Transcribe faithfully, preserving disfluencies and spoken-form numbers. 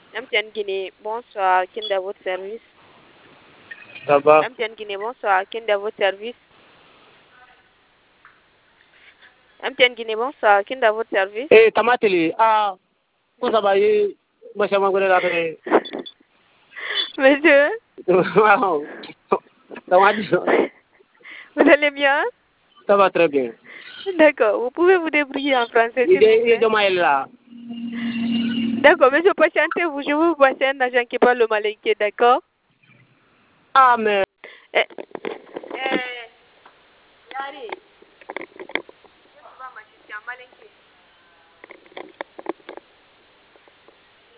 M T N Guinée, bonsoir, Kinda, à votre service. Ça va? M T N Guinée, bonsoir, Kinda, à votre service. M T N Guinée, bonsoir, Kinda, à votre service. Eh, Tamateli, ah, vous savez, moi, c'est mon collègue. Monsieur, Wow. Tamateli, vous allez bien? ça va très bien. D'accord, vous pouvez vous débrouiller en français, s'il Il vous est, il est plaît. de Maël là. D'accord, monsieur, patientez-vous, je vais vous passer un agent qui parle le malinqué, d'accord? Ah, mais. Eh, eh, Yari, je vais voir ma malinqué.